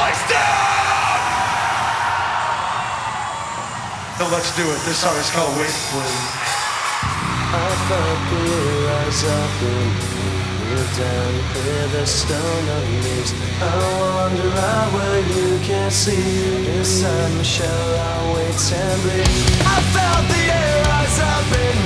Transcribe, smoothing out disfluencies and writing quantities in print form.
voice down! So let's do it. This song is called Wait For You. I thought the rise up in you down, clear the stone of leaves. I wander out where you can't see. Inside my shell I wait and bleed. I felt the air rise up in